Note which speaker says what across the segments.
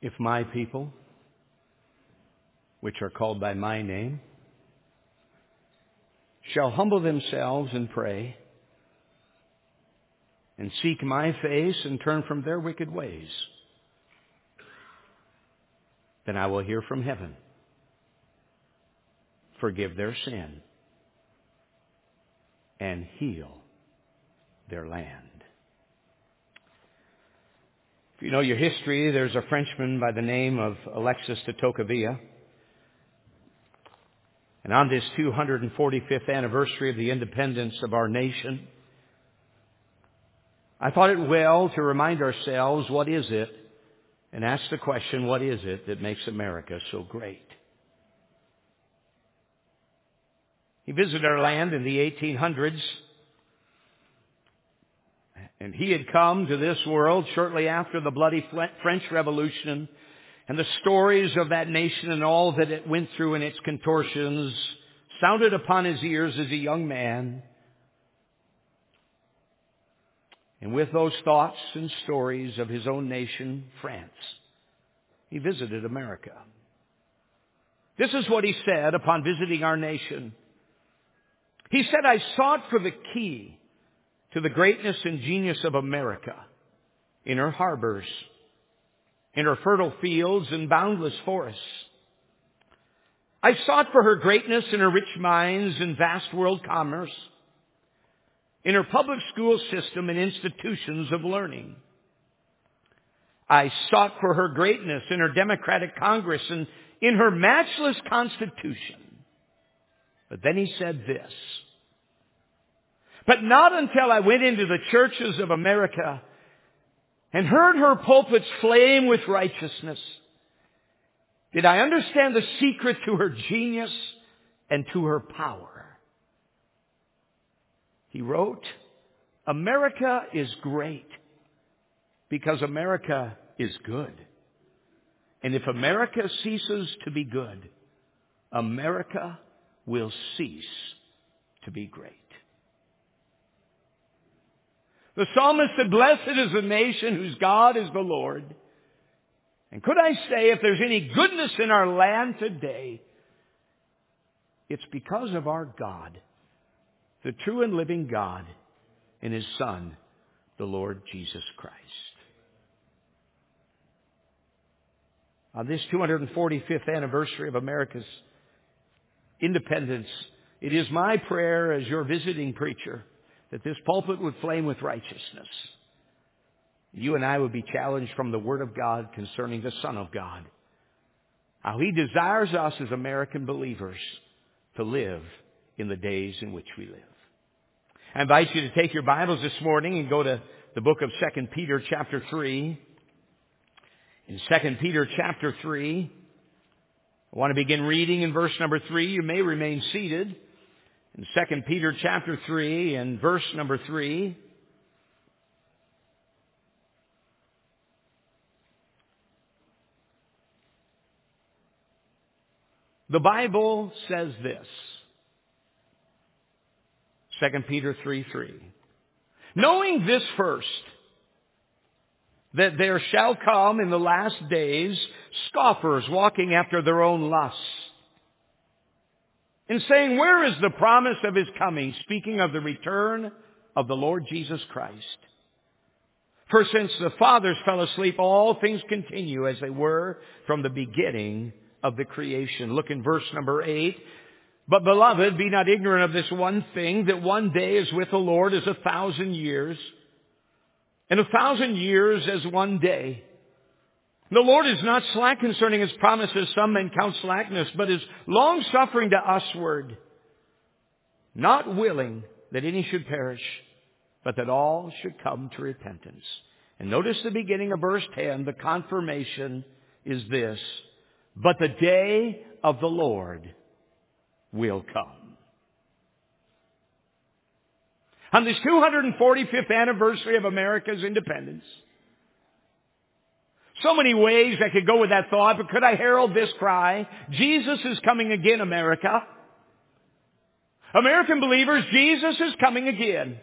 Speaker 1: If my people, which are called by my name, shall humble themselves and pray, and seek my face and turn from their wicked ways, then I will hear from heaven, forgive their sin, and heal their land. If you know your history, there's a Frenchman by the name of Alexis de Tocqueville. And on this 245th anniversary of the independence of our nation, I thought it well to remind ourselves, what is it? And ask the question, what is it that makes America so great? He visited our land in the 1800s. And he had come to this world shortly after the bloody French Revolution, and the stories of that nation and all that it went through in its contortions sounded upon his ears as a young man. And with those thoughts and stories of his own nation, France, he visited America. This is what he said upon visiting our nation. He said, I sought for the key to the greatness and genius of America in her harbors, in her fertile fields and boundless forests. I sought for her greatness in her rich mines and vast world commerce, in her public school system and institutions of learning. I sought for her greatness in her democratic Congress and in her matchless Constitution. But then he said this, but not until I went into the churches of America and heard her pulpits flame with righteousness did I understand the secret to her genius and to her power. He wrote, America is great because America is good. And if America ceases to be good, America will cease to be great. The psalmist said, blessed is the nation whose God is the Lord. And could I say, if there's any goodness in our land today, it's because of our God, the true and living God, and His Son, the Lord Jesus Christ. On this 245th anniversary of America's independence, it is my prayer as your visiting preacher that this pulpit would flame with righteousness. You and I would be challenged from the Word of God concerning the Son of God, how He desires us as American believers to live in the days in which we live. I invite you to take your Bibles this morning and go to the book of 2 Peter chapter 3. In 2 Peter chapter 3, I want to begin reading in verse number 3. You may remain seated. In 2 Peter chapter 3 and verse number 3, the Bible says this. 2 Peter 3:3. Knowing this first, that there shall come in the last days scoffers walking after their own lusts, and saying, where is the promise of His coming? Speaking of the return of the Lord Jesus Christ. For since the fathers fell asleep, all things continue as they were from the beginning of the creation. Look in verse number 8. But beloved, be not ignorant of this one thing, that one day is with the Lord as 1,000 years, and 1,000 years as one day. The Lord is not slack concerning His promises, some men count slackness, but is long-suffering to usward, not willing that any should perish, but that all should come to repentance. And notice the beginning of verse 10, the confirmation is this, but the day of the Lord will come. On this 245th anniversary of America's independence, so many ways I could go with that thought, but could I herald this cry? Jesus is coming again, America. American believers, Jesus is coming again.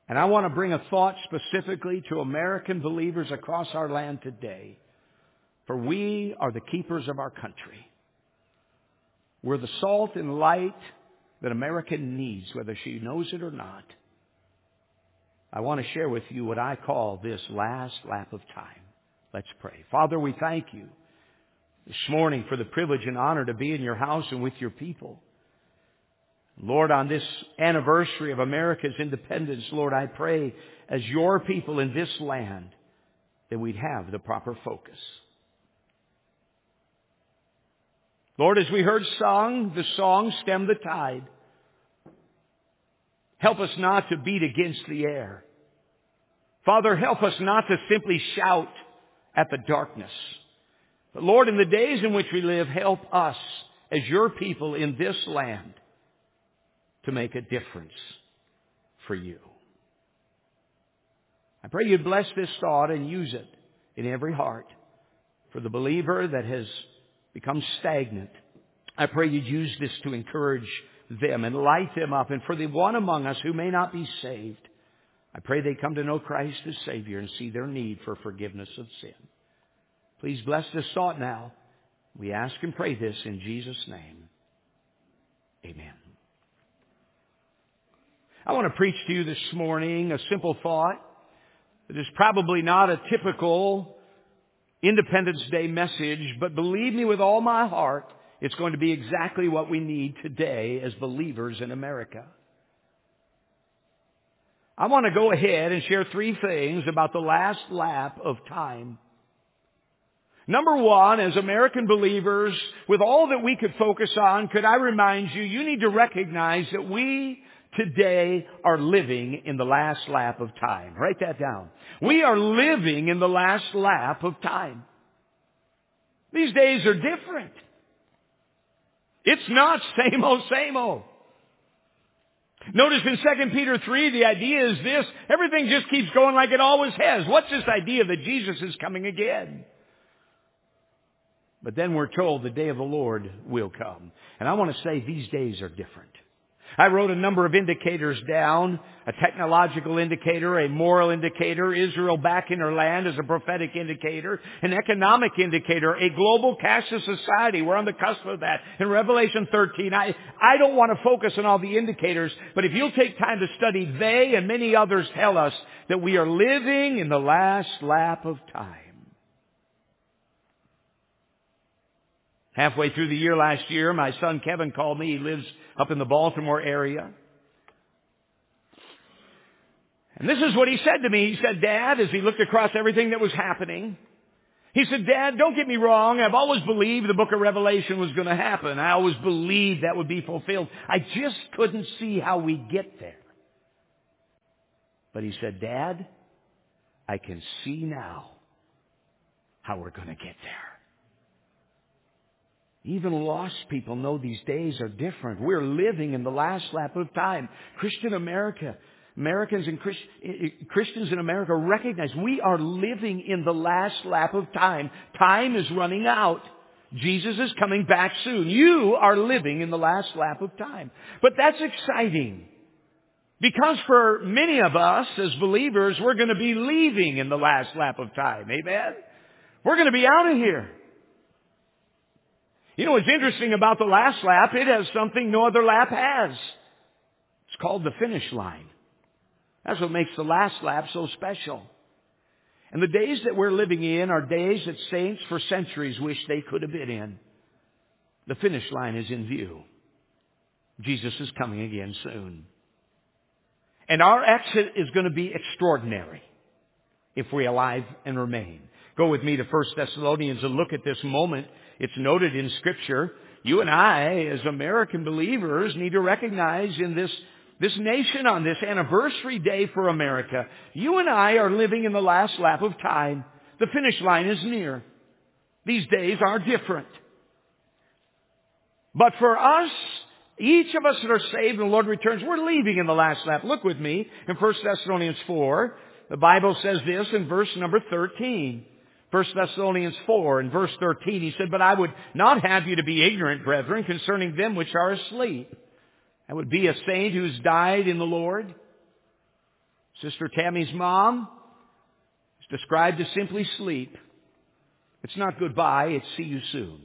Speaker 1: And I want to bring a thought specifically to American believers across our land today. For we are the keepers of our country. We're the salt and light that America needs, whether she knows it or not. I want to share with you what I call this last lap of time. Let's pray. Father, we thank you this morning for the privilege and honor to be in your house and with your people. Lord, on this anniversary of America's independence, Lord, I pray as your people in this land that we'd have the proper focus. Lord, as we heard sung, the song Stem the Tide. Help us not to beat against the air. Father, help us not to simply shout at the darkness. But Lord, in the days in which we live, help us as your people in this land to make a difference for you. I pray you'd bless this thought and use it in every heart. For the believer that has become stagnant, I pray you'd use this to encourage them and light them up. And for the one among us who may not be saved, I pray they come to know Christ as Savior and see their need for forgiveness of sin. Please bless this thought now. We ask and pray this in Jesus' name. Amen. I want to preach to you this morning a simple thought that is probably not a typical Independence Day message, but believe me with all my heart, it's going to be exactly what we need today as believers in America. I want to go ahead and share 3 things about the last lap of time. Number one, as American believers, with all that we could focus on, could I remind you, you need to recognize that we today are living in the last lap of time. Write that down. We are living in the last lap of time. These days are different. It's not same old, same old. Notice in 2 Peter 3, the idea is this: everything just keeps going like it always has. What's this idea that Jesus is coming again? But then we're told the day of the Lord will come. And I want to say these days are different. I wrote a number of indicators down: a technological indicator, a moral indicator, Israel back in her land as a prophetic indicator, an economic indicator, a global cashless society. We're on the cusp of that. In Revelation 13, I don't want to focus on all the indicators, but if you'll take time to study, they and many others tell us that we are living in the last lap of time. Halfway through the year last year, my son Kevin called me. He lives up in the Baltimore area. And this is what he said to me. He said, Dad, as he looked across everything that was happening, he said, Dad, don't get me wrong. I've always believed the book of Revelation was going to happen. I always believed that would be fulfilled. I just couldn't see how we get there. But he said, Dad, I can see now how we're going to get there. Even lost people know these days are different. We're living in the last lap of time. Christians and Christians in America recognize we are living in the last lap of time. Time is running out. Jesus is coming back soon. You are living in the last lap of time. But that's exciting, because for many of us as believers, we're going to be leaving in the last lap of time. Amen? We're going to be out of here. You know what's interesting about the last lap? It has something no other lap has. It's called the finish line. That's what makes the last lap so special. And the days that we're living in are days that saints for centuries wish they could have been in. The finish line is in view. Jesus is coming again soon. And our exit is going to be extraordinary if we're alive and remain. Go with me to 1 Thessalonians and look at this moment. It's noted in Scripture. You and I, as American believers, need to recognize in this nation, on this anniversary day for America, you and I are living in the last lap of time. The finish line is near. These days are different. But for us, each of us that are saved and the Lord returns, we're leaving in the last lap. Look with me in 1 Thessalonians 4. The Bible says this in verse number 13. 1 Thessalonians 4 and verse 13, he said, But I would not have you to be ignorant, brethren, concerning them which are asleep. That would be a saint who's died in the Lord. Sister Tammy's mom is described as simply sleep. It's not goodbye, it's see you soon.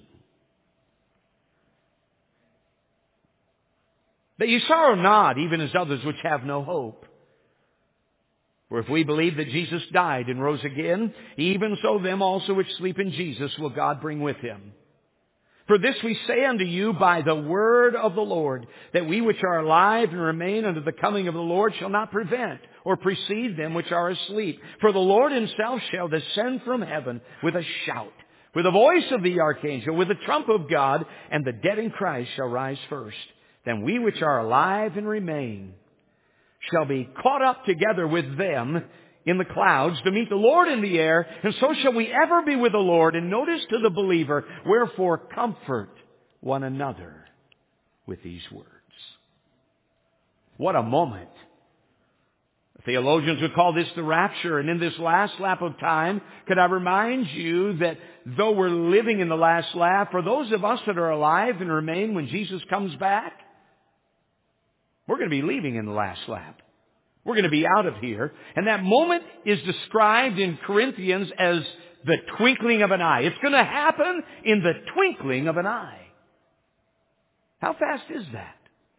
Speaker 1: That ye sorrow not, even as others which have no hope. For if we believe that Jesus died and rose again, even so them also which sleep in Jesus will God bring with him. For this we say unto you by the word of the Lord, that we which are alive and remain unto the coming of the Lord shall not prevent or precede them which are asleep. For the Lord himself shall descend from heaven with a shout, with the voice of the archangel, with the trump of God, and the dead in Christ shall rise first. Then we which are alive and remain shall be caught up together with them in the clouds to meet the Lord in the air, and so shall we ever be with the Lord. And notice to the believer, wherefore comfort one another with these words. What a moment. Theologians would call this the rapture. And in this last lap of time, could I remind you that though we're living in the last lap, for those of us that are alive and remain when Jesus comes back, we're going to be leaving in the last lap. We're going to be out of here. And that moment is described in Corinthians as the twinkling of an eye. It's going to happen in the twinkling of an eye. How fast is that?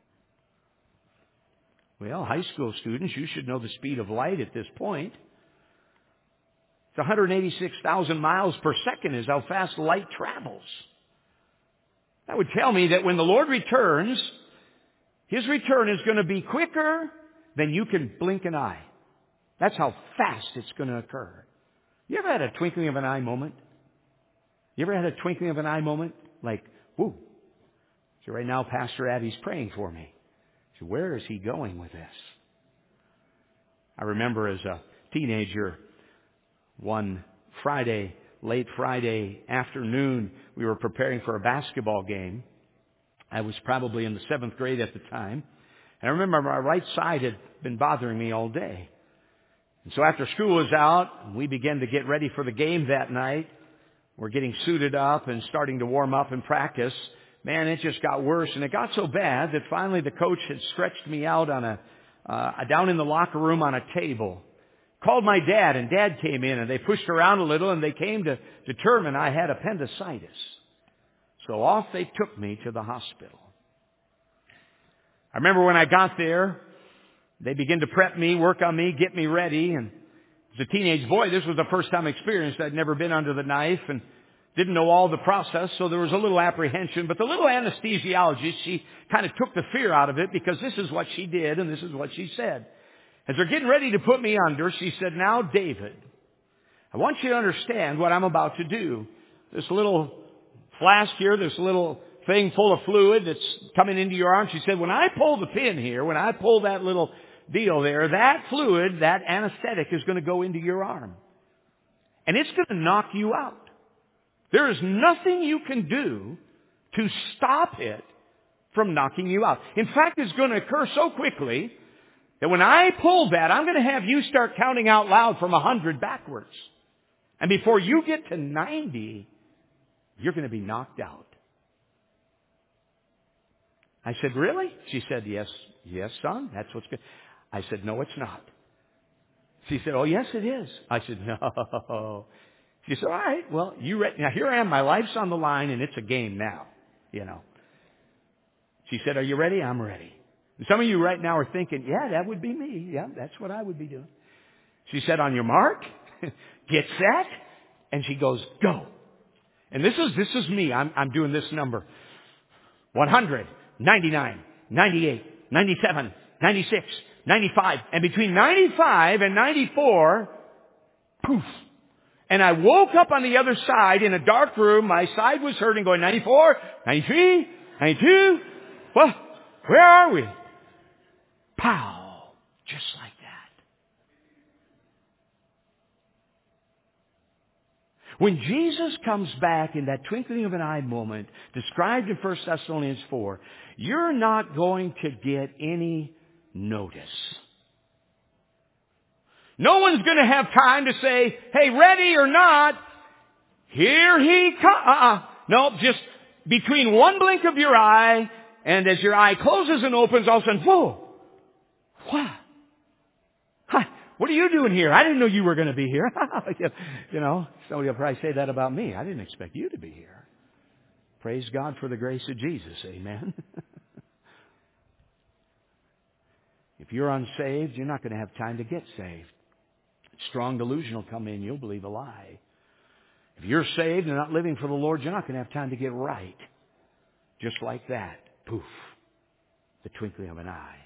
Speaker 1: Well, high school students, you should know the speed of light at this point. It's 186,000 miles per second is how fast light travels. That would tell me that when the Lord returns, his return is going to be quicker than you can blink an eye. That's how fast it's going to occur. You ever had a twinkling of an eye moment? You ever had a twinkling of an eye moment? Like, whoo. So right now, Pastor Abby's praying for me. So where is he going with this? I remember as a teenager, one Friday, late Friday afternoon, we were preparing for a basketball game. I was probably in the 7th grade at the time. And I remember my right side had been bothering me all day. And so after school was out, we began to get ready for the game that night. We're getting suited up and starting to warm up and practice. Man, it just got worse. And it got so bad that finally the coach had stretched me out on down in the locker room on a table. Called my dad, and Dad came in, and they pushed around a little, and they came to determine I had appendicitis. So off they took me to the hospital. I remember when I got there, they began to prep me, work on me, get me ready. And as a teenage boy, this was the first time experience. I'd never been under the knife and didn't know all the process, so there was a little apprehension. But the little anesthesiologist, she kind of took the fear out of it because this is what she did and this is what she said. As they're getting ready to put me under, she said, "Now, David, I want you to understand what I'm about to do. This little flask here, this little thing full of fluid that's coming into your arm." She said, "When I pull the pin here, when I pull that little deal there, that fluid, that anesthetic is going to go into your arm. And it's going to knock you out. There is nothing you can do to stop it from knocking you out. In fact, it's going to occur so quickly that when I pull that, I'm going to have you start counting out loud from 100 backwards. And before you get to 90, you're going to be knocked out." I said, "Really?" She said, yes, son, that's what's good." I said, "No, it's not." She said, "Oh, yes, it is." I said, "No." She said, "All right, well, you ready? Now here I am, my life's on the line, and it's a game now, you know." She said, "Are you ready?" "I'm ready." And some of you right now are thinking, "Yeah, that would be me. Yeah, that's what I would be doing." She said, "On your mark, get set," and she goes, "Go." And this is me. I'm doing this number. 100, 99, 98, 97, 96, 95. And between 95 and 94, poof. And I woke up on the other side in a dark room. My side was hurting, going 94, 93, 92. Well, where are we? Pow. Just like that. When Jesus comes back in that twinkling of an eye moment, described in 1 Thessalonians 4, you're not going to get any notice. No one's going to have time to say, "Hey, ready or not, here he comes." No, just between one blink of your eye and as your eye closes and opens, all of a sudden, whoa, what? What are you doing here? I didn't know you were going to be here. You know, somebody will probably say that about me. I didn't expect you to be here. Praise God for the grace of Jesus. Amen. If you're unsaved, you're not going to have time to get saved. Strong delusion will come in. You'll believe a lie. If you're saved and not living for the Lord, you're not going to have time to get right. Just like that. Poof. The twinkling of an eye.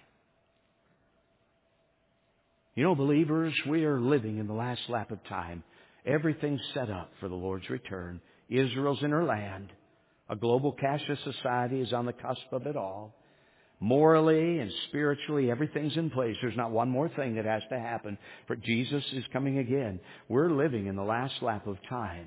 Speaker 1: You know, believers, we are living in the last lap of time. Everything's set up for the Lord's return. Israel's in her land. A global cashless society is on the cusp of it all. Morally and spiritually, everything's in place. There's not one more thing that has to happen. For Jesus is coming again. We're living in the last lap of time.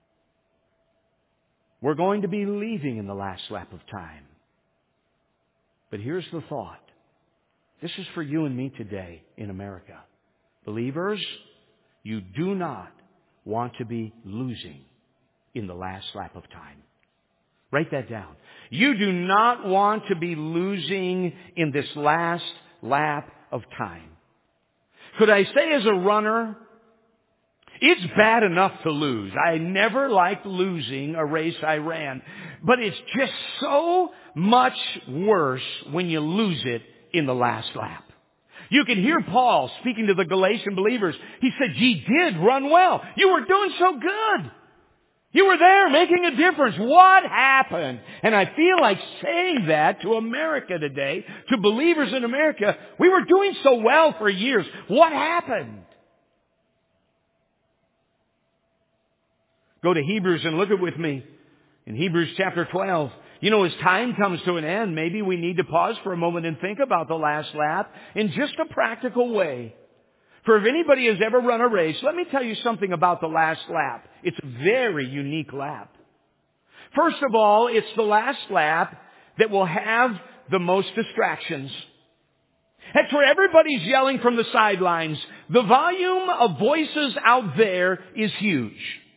Speaker 1: We're going to be leaving in the last lap of time. But here's the thought. This is for you and me today in America. Believers, you do not want to be losing in the last lap of time. Write that down. You do not want to be losing in this last lap of time. Could I say as a runner, it's bad enough to lose. I never liked losing a race I ran. But it's just so much worse when you lose it in the last lap. You can hear Paul speaking to the Galatian believers. He said, ye did run well. You were doing so good. You were there making a difference. What happened? And I feel like saying that to America today, to believers in America. We were doing so well for years. What happened? Go to Hebrews and look at it with me. In Hebrews chapter 12. You know, as time comes to an end, maybe we need to pause for a moment and think about the last lap in just a practical way. For if anybody has ever run a race, let me tell you something about the last lap. It's a very unique lap. First of all, it's the last lap that will have the most distractions. That's where everybody's yelling from the sidelines. The volume of voices out there is huge.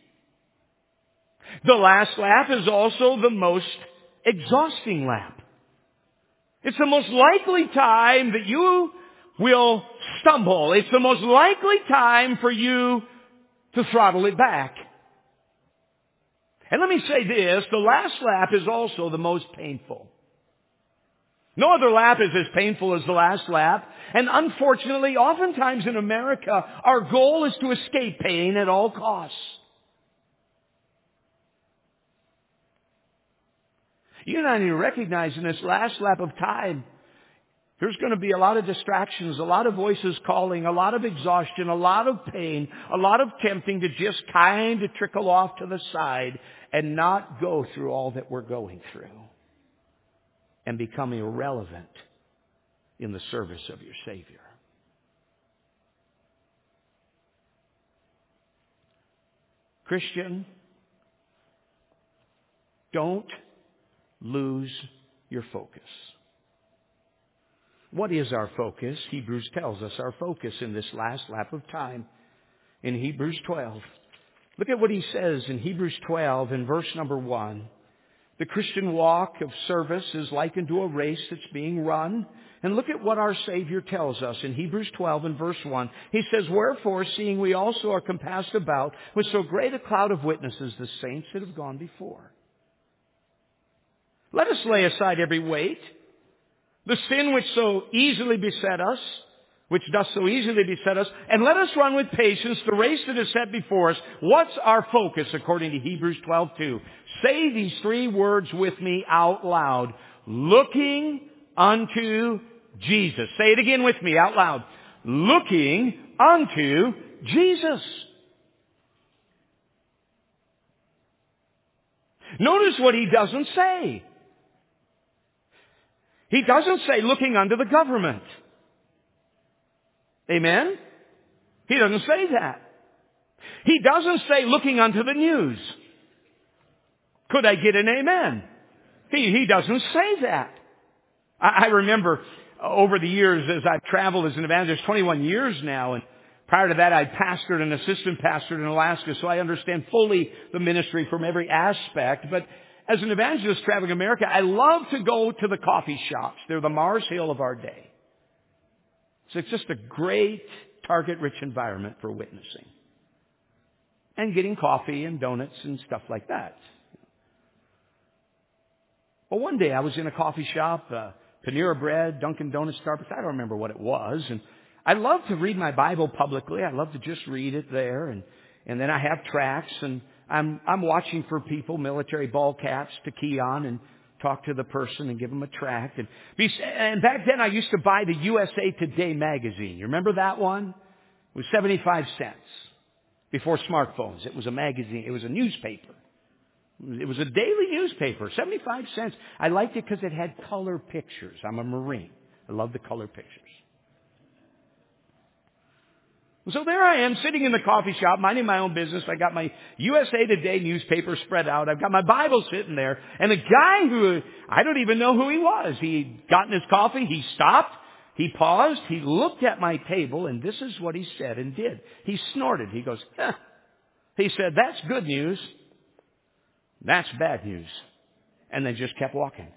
Speaker 1: The last lap is also the most exhausting lap. It's the most likely time that you will stumble. It's the most likely time for you to throttle it back. And let me say this, the last lap is also the most painful. No other lap is as painful as the last lap. And unfortunately, oftentimes in America, our goal is to escape pain at all costs. You and I need to recognize in this last lap of time, there's going to be a lot of distractions, a lot of voices calling, a lot of exhaustion, a lot of pain, a lot of tempting to just kind of trickle off to the side and not go through all that we're going through and become irrelevant in the service of your Savior. Christian, don't lose your focus. What is our focus? Hebrews tells us our focus in this last lap of time. In Hebrews 12. Look at what he says in Hebrews 12 in verse number 1. The Christian walk of service is likened to a race that's being run. And look at what our Savior tells us in Hebrews 12 and verse 1. He says, wherefore, seeing we also are compassed about with so great a cloud of witnesses, the saints that have gone before. Let us lay aside every weight, the sin which so easily beset us, which doth so easily beset us, and let us run with patience the race that is set before us. What's our focus according to Hebrews 12:2? Say these three words with me out loud. Looking unto Jesus. Say it again with me out loud. Looking unto Jesus. Notice what he doesn't say. He doesn't say looking unto the government. Amen? He doesn't say that. He doesn't say looking unto the news. Could I get an amen? He doesn't say that. I remember over the years as I've traveled as an evangelist, 21 years now, and prior to that I pastored and assistant pastored in Alaska, so I understand fully the ministry from every aspect. But as an evangelist traveling America, I love to go to the coffee shops. They're the Mars Hill of our day. So it's just a great target-rich environment for witnessing. And getting coffee and donuts and stuff like that. Well, one day I was in a coffee shop, Panera Bread, Dunkin' Donuts, Starbucks. I don't remember what it was. And I love to read my Bible publicly. I love to just read it there. And then I have tracts, and I'm watching for people, military ball caps, to key on and talk to the person and give them a tract. And back then I used to buy the USA Today magazine. You remember that one? It was 75 cents before smartphones. It was a magazine. It was a newspaper. It was a daily newspaper, 75 cents. I liked it because it had color pictures. I'm a Marine. I love the color pictures. So there I am, sitting in the coffee shop, minding my own business. I got my USA Today newspaper spread out. I've got my Bible sitting there. And the guy who, I don't even know who he was. He'd gotten his coffee. He stopped. He paused. He looked at my table. And this is what he said and did. He snorted. He goes, huh. He said, that's good news. That's bad news. And then just kept walking.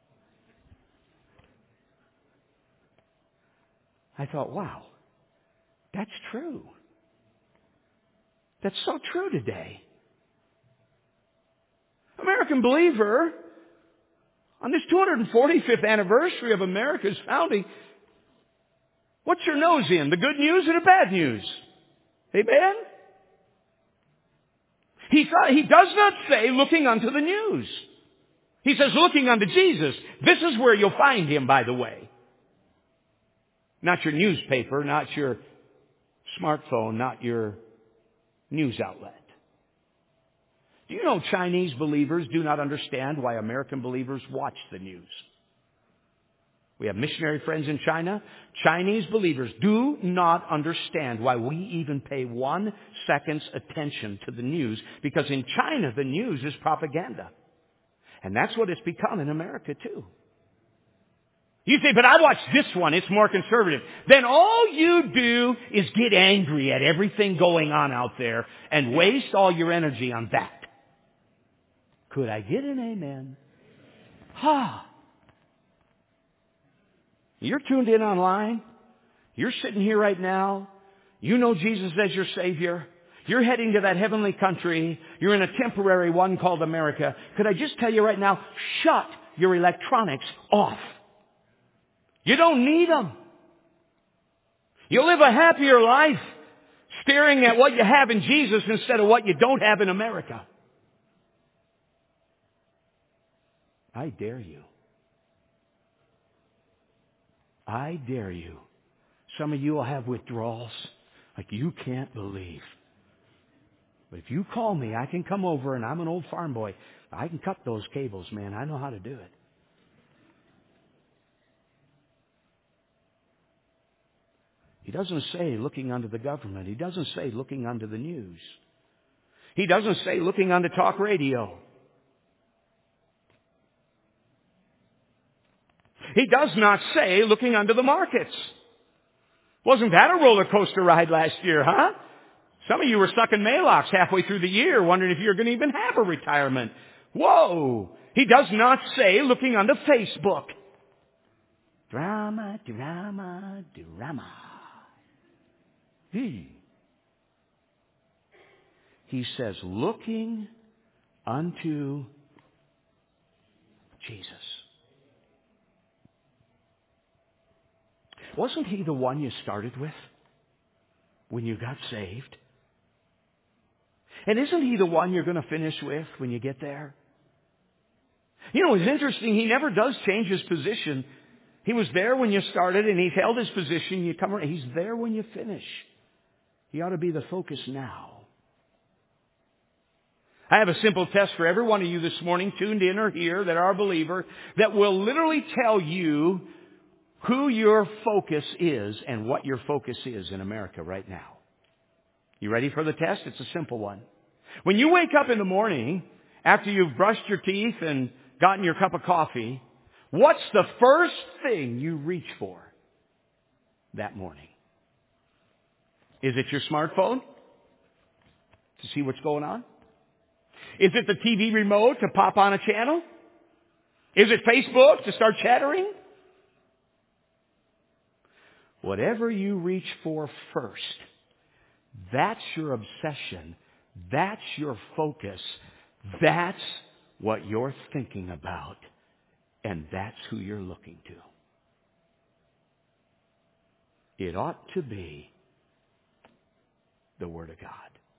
Speaker 1: I thought, wow, that's true. That's so true today. American Believer, on this 245th anniversary of America's founding, what's your nose in? The good news or the bad news? Amen? He does not say looking unto the news. He says looking unto Jesus. This is where you'll find Him, by the way. Not your newspaper, not your smartphone, not your news outlet. Do you know Chinese believers do not understand why American believers watch the news? We have missionary friends in China. Chinese believers do not understand why we even pay 1 second's attention to the news, because in China the news is propaganda. And that's what it's become in America too. You say, but I watch this one, it's more conservative. Then all you do is get angry at everything going on out there and waste all your energy on that. Could I get an amen? Ha! You're tuned in online. You're sitting here right now. You know Jesus as your Savior. You're heading to that heavenly country. You're in a temporary one called America. Could I just tell you right now, shut your electronics off. You don't need them. You'll live a happier life staring at what you have in Jesus instead of what you don't have in America. I dare you. I dare you. Some of you will have withdrawals like you can't believe. But if you call me, I can come over, and I'm an old farm boy. I can cut those cables, man. I know how to do it. He doesn't say looking unto the government. He doesn't say looking unto the news. He doesn't say looking unto talk radio. He does not say looking unto the markets. Wasn't that a roller coaster ride last year, huh? Some of you were sucking Maalox halfway through the year, wondering if you're going to even have a retirement. Whoa! He does not say looking unto Facebook. Drama, drama, drama. He says looking unto Jesus. Wasn't He the one you started with when you got saved? And isn't He the one you're going to finish with when you get there? You know, it's interesting. He never does change His position. He was there when you started, and He's held His position. You come around. He's there when you finish. He ought to be the focus now. I have a simple test for every one of you this morning, tuned in or here, that are a believer, that will literally tell you who your focus is and what your focus is in America right now. You ready for the test? It's a simple one. When you wake up in the morning, after you've brushed your teeth and gotten your cup of coffee, what's the first thing you reach for that morning? Is it your smartphone to see what's going on? Is it the TV remote to pop on a channel? Is it Facebook to start chattering? whatever you reach for first, that's your obsession. That's your focus. That's what you're thinking about. And that's who you're looking to. It ought to be the Word of God.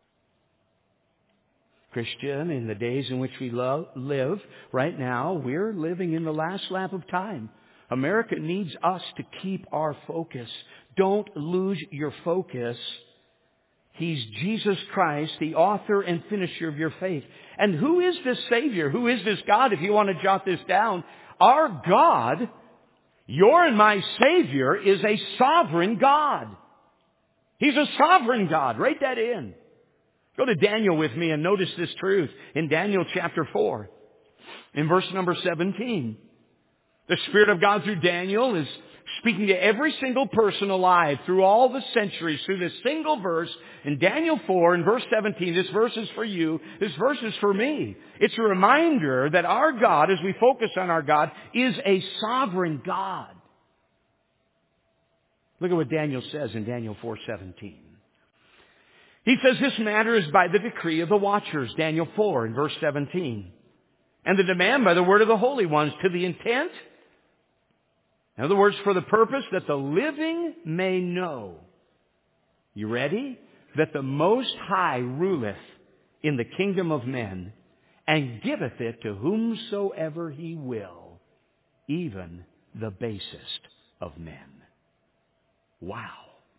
Speaker 1: Christian, in the days in which we live right now, we're living in the last lap of time. America needs us to keep our focus. Don't lose your focus. He's Jesus Christ, the author and finisher of your faith. And who is this Savior? Who is this God? If you want to jot this down, our God, your and my Savior, is a sovereign God. He's a sovereign God. Write that in. Go to Daniel with me and notice this truth in Daniel chapter 4, in verse number 17. The Spirit of God through Daniel is speaking to every single person alive through all the centuries, through this single verse in Daniel 4 in verse 17. This verse is for you. This verse is for me. It's a reminder that our God, as we focus on our God, is a sovereign God. Look at what Daniel says in Daniel 4:17. He says this matter is by the decree of the watchers, Daniel 4 in verse 17. And the demand by the word of the holy ones to the intent, in other words, for the purpose that the living may know. You ready? That the Most High ruleth in the kingdom of men and giveth it to whomsoever He will, even the basest of men. Wow.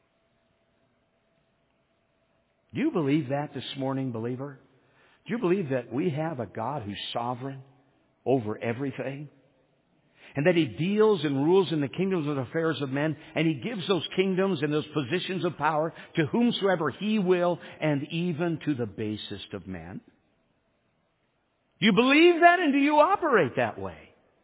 Speaker 1: Do you believe that this morning, believer? Do you believe that we have a God who's sovereign over everything? And that He deals and rules in the kingdoms and affairs of men, and He gives those kingdoms and those positions of power to whomsoever He will, and even to the basest of men? Do you believe that, and do you operate that way?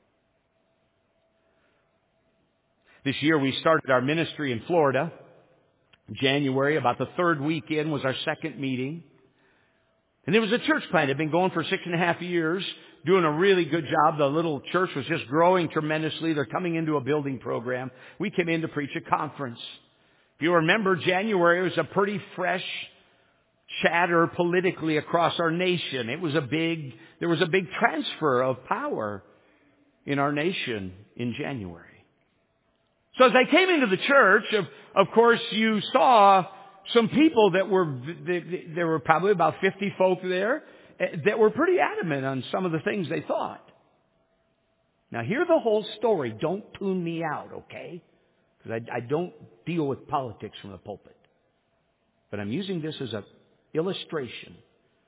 Speaker 1: This year we started our ministry in Florida. January, about the third weekend, was our second meeting. And there was a church plant that had been going for 6.5 years, doing a really good job. The little church was just growing tremendously. They're coming into a building program. We came in to preach a conference. If you remember, January was a pretty fresh chatter politically across our nation. There was a big transfer of power in our nation in January. So as I came into the church, of course, you saw some people there were probably about 50 folk there that were pretty adamant on some of the things they thought. Now hear the whole story. Don't tune me out, okay? Because I don't deal with politics from the pulpit. But I'm using this as an illustration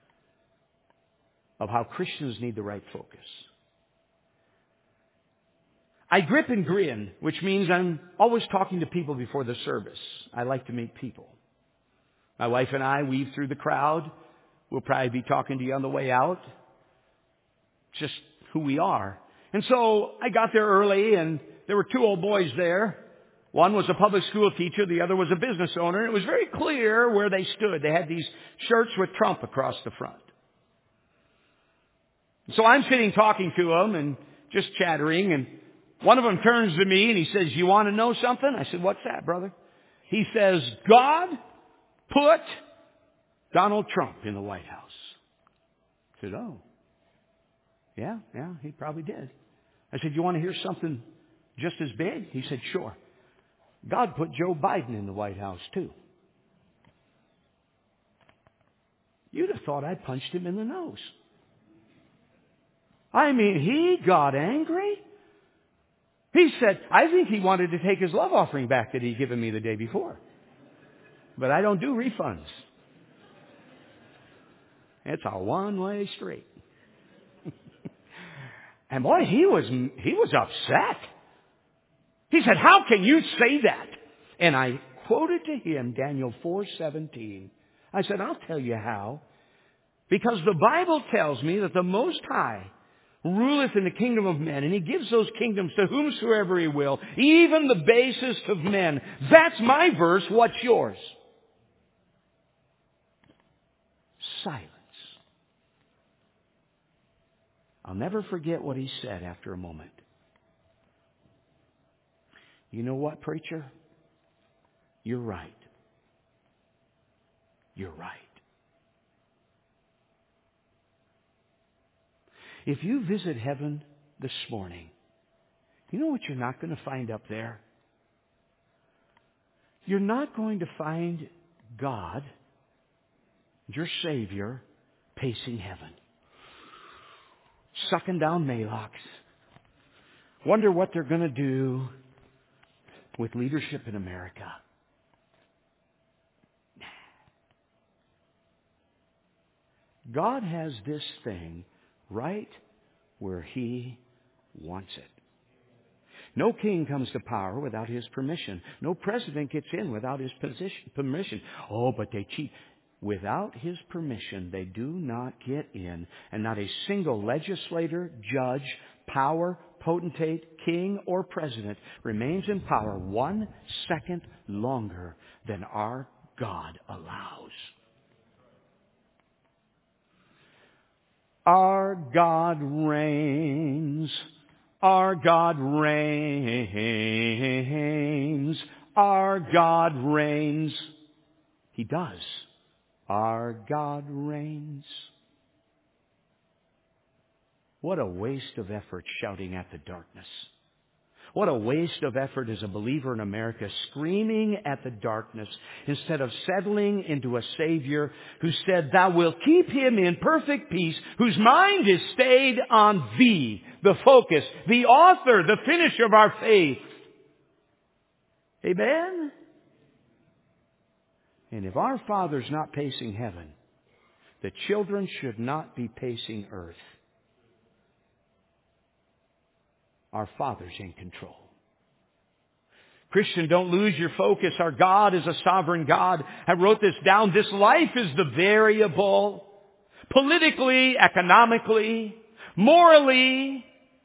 Speaker 1: of how Christians need the right focus. I grip and grin, which means I'm always talking to people before the service. I like to meet people. My wife and I weave through the crowd. We'll probably be talking to you on the way out. Just who we are. And so I got there early, and there were two old boys there. One was a public school teacher. The other was a business owner. It was very clear where they stood. They had these shirts with Trump across the front. So I'm sitting talking to them and just chattering, and one of them turns to me and he says, "You want to know something?" I said, "What's that, brother?" He says, "God put Donald Trump in the White House." I said, "Oh, yeah, he probably did." I said, "You want to hear something just as big?" He said, "Sure. God put Joe Biden in the White House, too." You'd have thought I punched him in the nose. I mean, he got angry. He said, I think he wanted to take his love offering back that he'd given me the day before. But I don't do refunds. It's a one-way street. And boy, he was upset. He said, "How can you say that?" And I quoted to him Daniel 4:17. I said, "I'll tell you how. Because the Bible tells me that the Most High ruleth in the kingdom of men, and He gives those kingdoms to whomsoever He will, even the basest of men." That's my verse. What's yours? Silence. I'll never forget what he said after a moment. "You know what, preacher? You're right. You're right. If you visit heaven this morning, you know what you're not going to find up there? You're not going to find God, your Savior, pacing heaven, sucking down Malox. Wonder what they're going to do with leadership in America. God has this thing right where He wants it. No king comes to power without his permission. No president gets in without his permission. Oh, but they cheat. Without his permission, they do not get in. And not a single legislator, judge, power, potentate, king, or president remains in power 1 second longer than our God allows. Our God reigns. Our God reigns. Our God reigns. He does. Our God reigns. What a waste of effort shouting at the darkness. What a waste of effort as a believer in America screaming at the darkness instead of settling into a Savior who said, Thou wilt keep him in perfect peace, whose mind is stayed on Thee, the focus, the author, the finisher of our faith. Amen? And if our Father's not pacing heaven, the children should not be pacing earth. Our Father's in control. Christian, don't lose your focus. Our God is a sovereign God. I wrote this down. This life is the variable. Politically, economically, morally.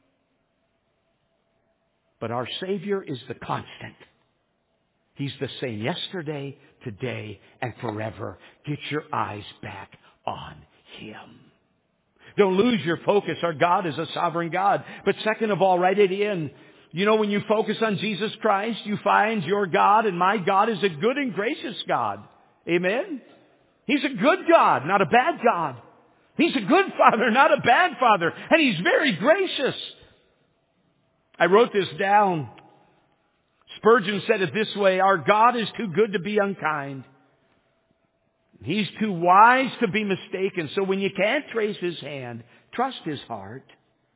Speaker 1: But our Savior is the constant. He's the same yesterday, today, and forever. Get your eyes back on Him. Don't lose your focus. Our God is a sovereign God. But second of all, write it in. You know, when you focus on Jesus Christ, you find your God and my God is a good and gracious God. Amen? He's a good God, not a bad God. He's a good Father, not a bad Father. And He's very gracious. I wrote this down. Spurgeon said it this way, Our God is too good to be unkind. He's too wise to be mistaken. So when you can't trace His hand, trust His heart.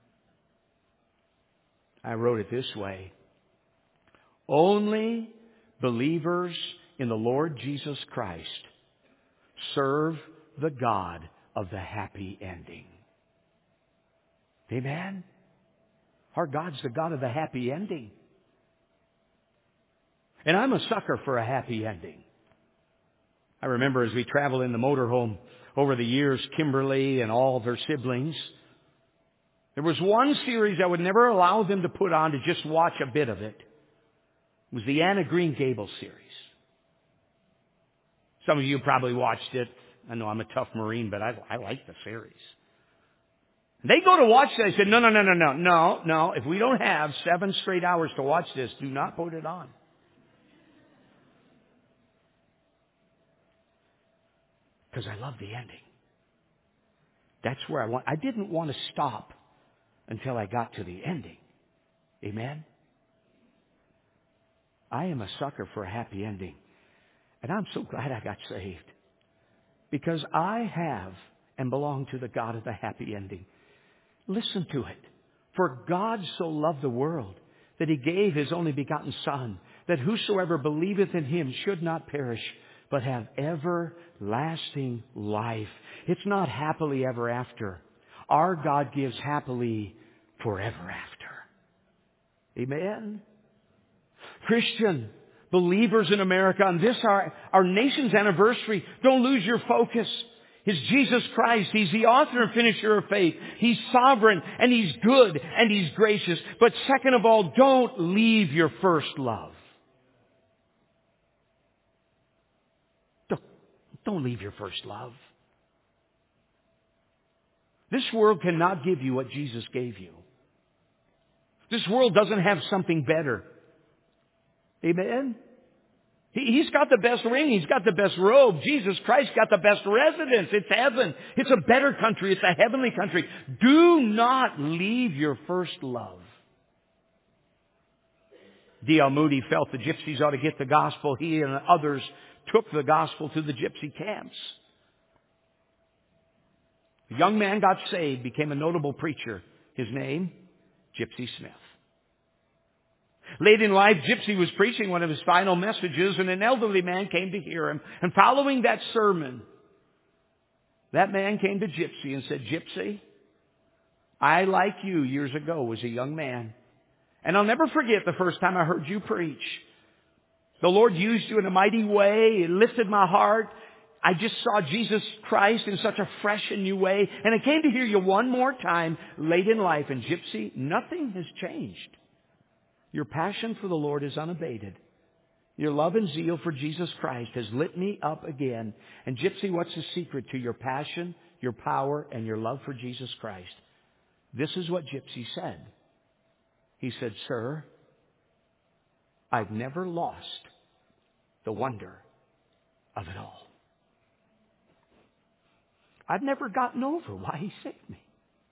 Speaker 1: I wrote it this way. Only believers in the Lord Jesus Christ serve the God of the happy ending. Amen? Our God's the God of the happy ending. And I'm a sucker for a happy ending. I remember as we traveled in the motorhome over the years, Kimberly and all of her siblings, there was one series I would never allow them to put on to just watch a bit of it. It was the Anne of Green Gables series. Some of you probably watched it. I know I'm a tough Marine, but I like the series. They go to watch it. I said, no. If we don't have 7 straight hours to watch this, do not put it on. Because I love the ending. That's where I didn't want to stop until I got to the ending. Amen? I am a sucker for a happy ending. And I'm so glad I got saved. Because I have and belong to the God of the happy ending. Listen to it. For God so loved the world that He gave His only begotten Son, that whosoever believeth in Him should not perish, but have everlasting life. It's not happily ever after. Our God gives happily forever after. Amen? Christian, believers in America, on this our nation's anniversary, don't lose your focus. It's Jesus Christ. He's the author and finisher of faith. He's sovereign and He's good and He's gracious. But second of all, don't leave your first love. Don't leave your first love. This world cannot give you what Jesus gave you. This world doesn't have something better. Amen? He's got the best ring. He's got the best robe. Jesus Christ got the best residence. It's heaven. It's a better country. It's a heavenly country. Do not leave your first love. D.L. Moody felt the gypsies ought to get the gospel. He and others took the gospel to the gypsy camps. A young man got saved, became a notable preacher. His name, Gypsy Smith. Late in life, Gypsy was preaching one of his final messages, and an elderly man came to hear him. And following that sermon, that man came to Gypsy and said, Gypsy, I, like you, years ago, was a young man. And I'll never forget the first time I heard you preach. The Lord used you in a mighty way. It lifted my heart. I just saw Jesus Christ in such a fresh and new way. And I came to hear you one more time late in life. And Gypsy, nothing has changed. Your passion for the Lord is unabated. Your love and zeal for Jesus Christ has lit me up again. And Gypsy, what's the secret to your passion, your power, and your love for Jesus Christ? This is what Gypsy said. He said, Sir, I've never lost the wonder of it all. I've never gotten over why He saved me.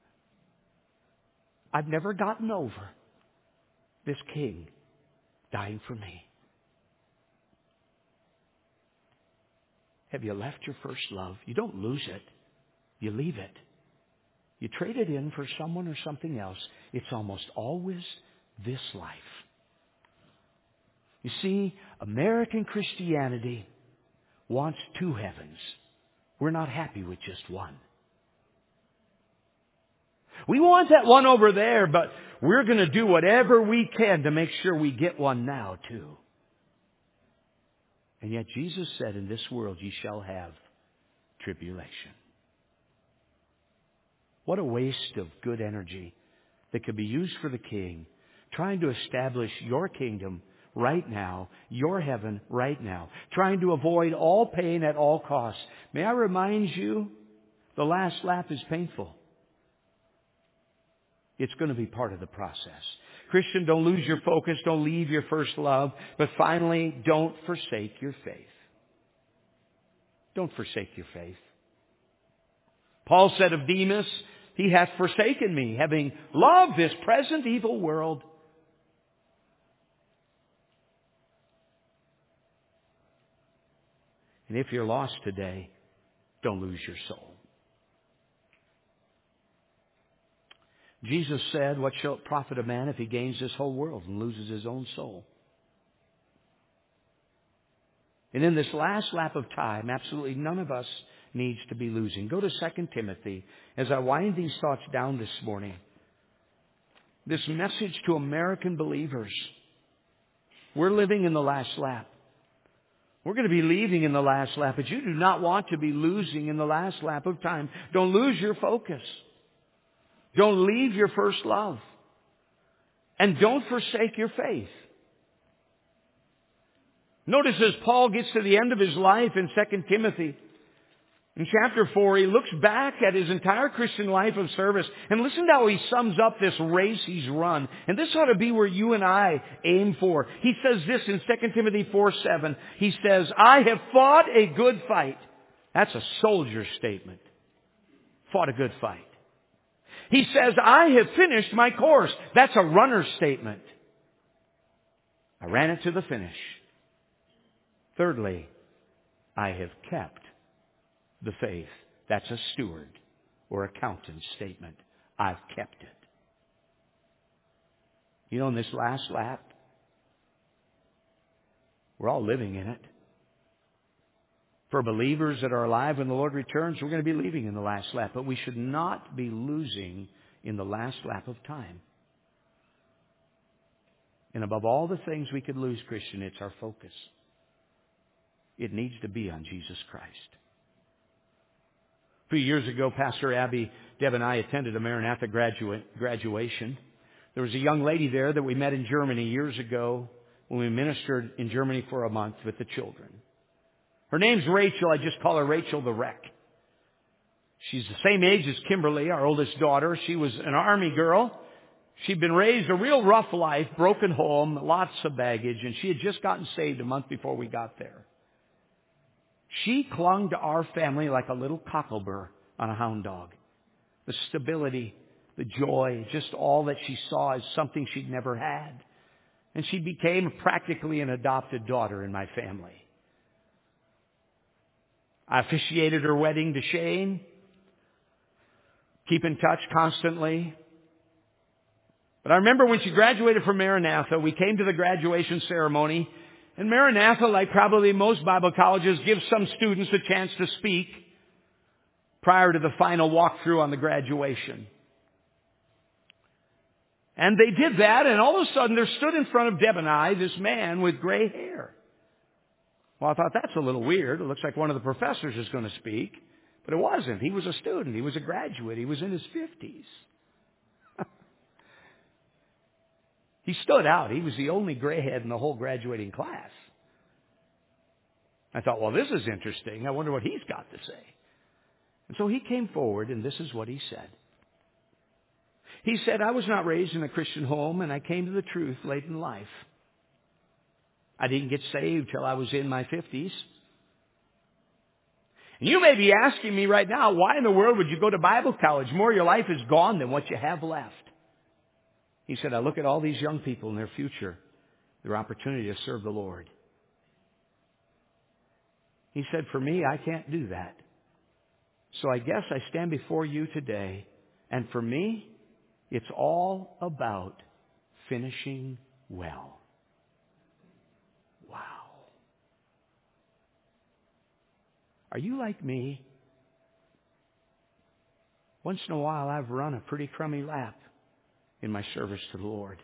Speaker 1: I've never gotten over this King dying for me. Have you left your first love? You don't lose it. You leave it. You trade it in for someone or something else. It's almost always this life. You see, American Christianity wants two heavens. We're not happy with just one. We want that one over there, but we're going to do whatever we can to make sure we get one now, too. And yet Jesus said, in this world ye shall have tribulation. What a waste of good energy that could be used for the King, trying to establish your kingdom right now, your heaven right now, trying to avoid all pain at all costs. May I remind you, the last lap is painful. It's going to be part of the process. Christian, don't lose your focus. Don't leave your first love. But finally, don't forsake your faith. Don't forsake your faith. Paul said of Demas, he hath forsaken me, having loved this present evil world. And if you're lost today, don't lose your soul. Jesus said, what shall it profit a man if he gains this whole world and loses his own soul? And in this last lap of time, absolutely none of us needs to be losing. Go to 2 Timothy. As I wind these thoughts down this morning, this message to American believers. We're living in the last lap. We're going to be leaving in the last lap, but you do not want to be losing in the last lap of time. Don't lose your focus. Don't leave your first love. And don't forsake your faith. Notice as Paul gets to the end of his life in 2 Timothy, in chapter 4, he looks back at his entire Christian life of service. And listen to how he sums up this race he's run. And this ought to be where you and I aim for. He says this in 2 Timothy 4:7. He says, I have fought a good fight. That's a soldier statement. Fought a good fight. He says, I have finished my course. That's a runner's statement. I ran it to the finish. Thirdly, I have kept the faith. That's a steward or accountant's statement. I've kept it. You know, in this last lap, we're all living in it. For believers that are alive when the Lord returns, we're going to be leaving in the last lap. But we should not be losing in the last lap of time. And above all the things we could lose, Christian, it's our focus. It needs to be on Jesus Christ. A few years ago, Pastor Abby, Deb, and I attended a Maranatha graduation. There was a young lady there that we met in Germany years ago when we ministered in Germany for a month with the children. Her name's Rachel. I just call her Rachel the Wreck. She's the same age as Kimberly, our oldest daughter. She was an Army girl. She'd been raised a real rough life, broken home, lots of baggage, and she had just gotten saved a month before we got there. She clung to our family like a little cocklebur on a hound dog. The stability, the joy, just all that she saw as something she'd never had. And she became practically an adopted daughter in my family. I officiated her wedding to Shane. Keep in touch constantly. But I remember when she graduated from Maranatha, we came to the graduation ceremony. And Maranatha, like probably most Bible colleges, gives some students a chance to speak prior to the final walkthrough on the graduation. And they did that, and all of a sudden there stood in front of Deb and I this man with gray hair. Well, I thought, that's a little weird. It looks like one of the professors is going to speak. But it wasn't. He was a student. He was a graduate. He was in his 50s. He stood out. He was the only grayhead in the whole graduating class. I thought, well, this is interesting. I wonder what he's got to say. And so he came forward, and this is what he said. He said, I was not raised in a Christian home, and I came to the truth late in life. I didn't get saved till I was in my 50s. And you may be asking me right now, why in the world would you go to Bible college? More of your life is gone than what you have left. He said, I look at all these young people and their future, their opportunity to serve the Lord. He said, for me, I can't do that. So I guess I stand before you today, and for me, it's all about finishing well. Wow. Are you like me? Once in a while, I've run a pretty crummy lap in my service to the Lord.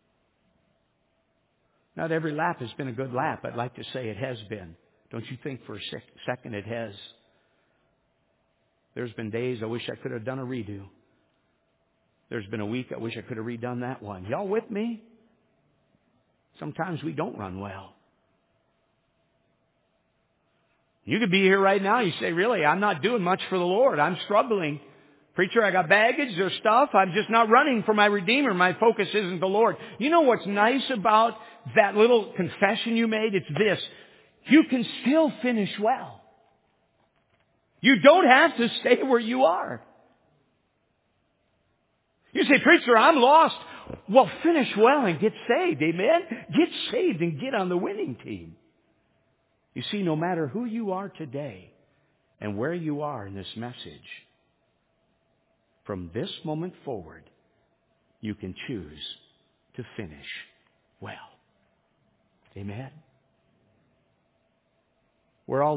Speaker 1: Not every lap has been a good lap. I'd like to say it has been. Don't you think for a second it has? There's been days I wish I could have done a redo. There's been a week I wish I could have redone that one. Y'all with me? Sometimes we don't run well. You could be here right now. You say, really, I'm not doing much for the Lord. I'm struggling. Preacher, I got baggage or stuff. I'm just not running for my Redeemer. My focus isn't the Lord. You know what's nice about that little confession you made? It's this. You can still finish well. You don't have to stay where you are. You say, preacher, I'm lost. Well, finish well and get saved. Amen? Get saved and get on the winning team. You see, no matter who you are today and where you are in this message, from this moment forward, you can choose to finish well. Amen? We're all